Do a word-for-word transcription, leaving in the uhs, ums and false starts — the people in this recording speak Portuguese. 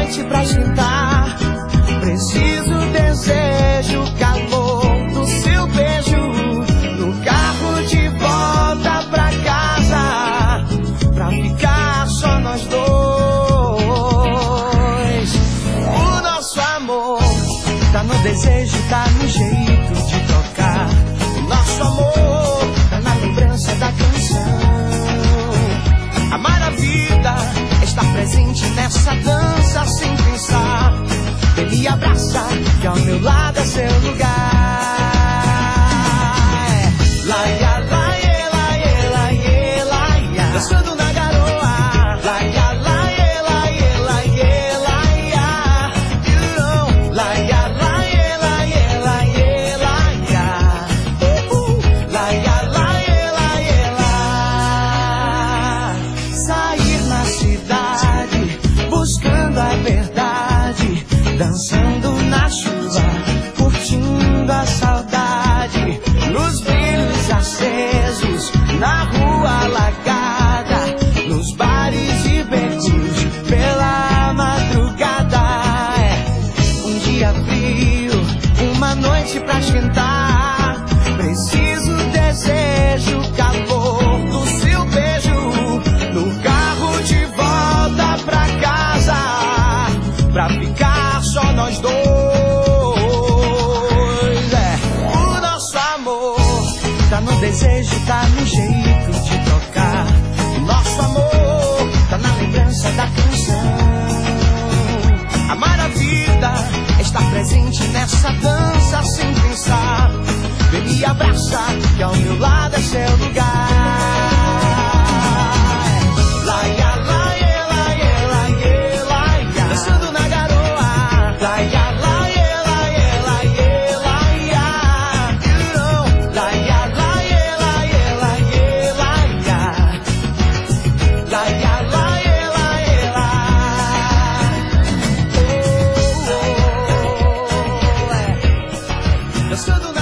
noite pra esquentar. Preciso, desejo, calor do seu beijo. No carro de volta pra casa, pra ficar só nós dois. O nosso amor tá no desejo, tá no jeito de tocar. O nosso amor tá na lembrança da canção. Amar a vida, estar presente nessa dança sem pensar. Ele me abraça, que ao meu lado é seu lugar. Laia, laia, laia, laia, laia, dançando na garoa. Laia, laia, laia, laia, laia, you know. Laia, laia, laia, laia, laia, uh, uh. Laia, laia, laia, laia. Sair na cidade, buscando a verdade, dançando na chuva, curtindo a saudade, nos brilhos acesos, na rua alagada, nos bares e becos, pela madrugada. É um dia frio, uma noite pra esquentar. Preciso, desejo, calor do seu beijo. No carro de volta pra casa, pra ficar só nós dois. É. O nosso amor tá no desejo, tá no jeito de tocar. O nosso amor tá na lembrança da canção. Amar a vida, estar presente nessa dança sem pensar. Vem me abraçar, que ao meu lado é seu lugar. Laia, laia, laia, laia, laia, dançando na garoa. Laia, laia, laia, laia, laia, you know. Laia, laia, laia, laia, laia, laia, laia, laia, laia, oh, oh, oh, é. Dançando na